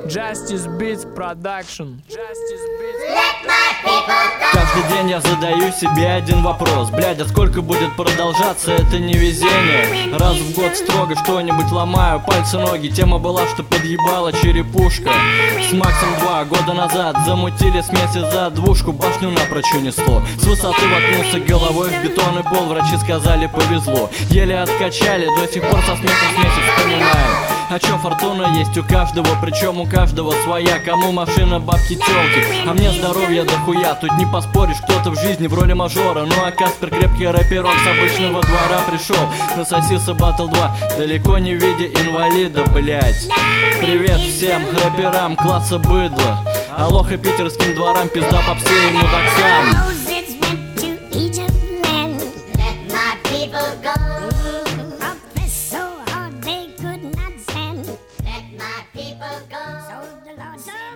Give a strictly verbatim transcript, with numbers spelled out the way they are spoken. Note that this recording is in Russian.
Justice Beats Production. Justice Beats. Каждый день я задаю себе один вопрос: блядь, а сколько будет продолжаться это невезение? Раз в год строго что-нибудь ломаю, пальцы, ноги. Тема была, что подъебала черепушка. С Максом два года назад замутили смесь за двушку. Башню напрочь унесло. С высоты воткнулся головой в бетон и пол. Врачи сказали, повезло. Еле откачали, до сих пор со смехом смеси вспоминаю. А чё, фортуна есть у каждого, причем у каждого своя. Кому машина, бабки, тёлки, а мне здоровья дохуя. Тут не поспоришь, кто-то в жизни в роли мажора. Ну а Каспер крепкий рэперок с обычного двора пришел. Насосился Battle два, далеко не в виде инвалида, блять. Привет всем рэперам класса быдла. Алоха питерским дворам, пизда попсе и мудаксам. So the Lord said